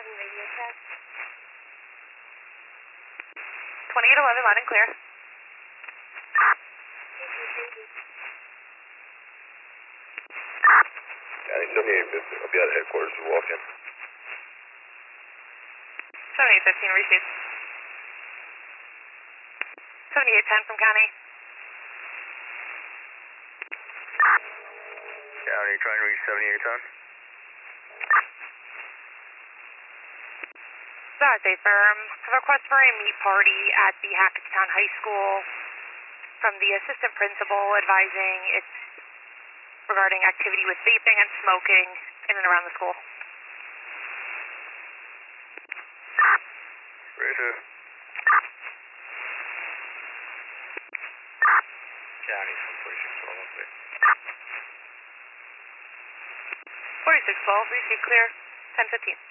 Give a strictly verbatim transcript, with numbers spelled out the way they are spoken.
radio check. twenty-eight eleven, loud and clear. Yeah, don't need to I'll be out of headquarters to walk in. seventy-eight fifteen, receive. seventy-eight ten from County. County, trying to reach seventy-eight ten. Saturday firm, have a request for a meet party at the Hackettstown High School from the assistant principal advising it's regarding activity with vaping and smoking in and around the school. Roger. County, forty-six twelve, okay. forty-six twelve, receive clear, ten fifteen.